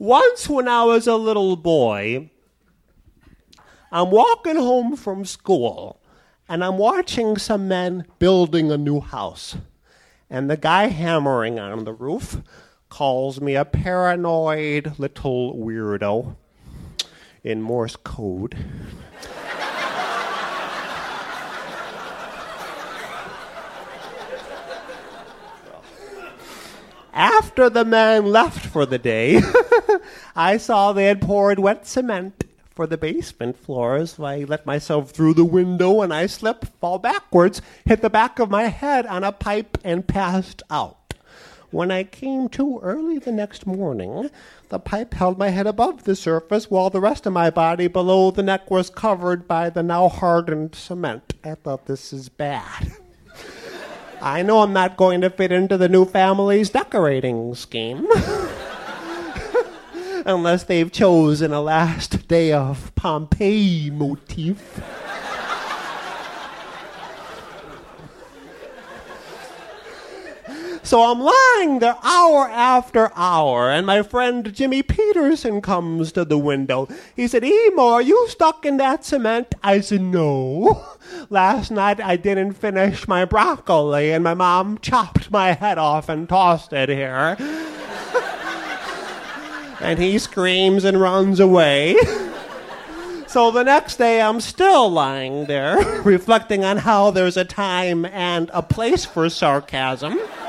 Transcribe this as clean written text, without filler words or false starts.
Once when I was a little boy, I'm walking home from school, and I'm watching some men building a new house. And the guy hammering on the roof calls me a paranoid little weirdo in Morse code. After the man left for the day, I saw they had poured wet cement for the basement floors. I let myself through the window and I slip, fall backwards, hit the back of my head on a pipe and passed out. When I came to early the next morning, the pipe held my head above the surface while the rest of my body below the neck was covered by the now hardened cement. I thought, this is bad. I know I'm not going to fit into the new family's decorating scheme. Unless they've chosen a Last Day of Pompeii motif. So I'm lying there hour after hour, and my friend Jimmy Peterson comes to the window. He said, "Emo, are you stuck in that cement?" I said, "No. Last night I didn't finish my broccoli, and my mom chopped my head off and tossed it here." And he screams and runs away. So the next day I'm still lying there, reflecting on how there's a time and a place for sarcasm.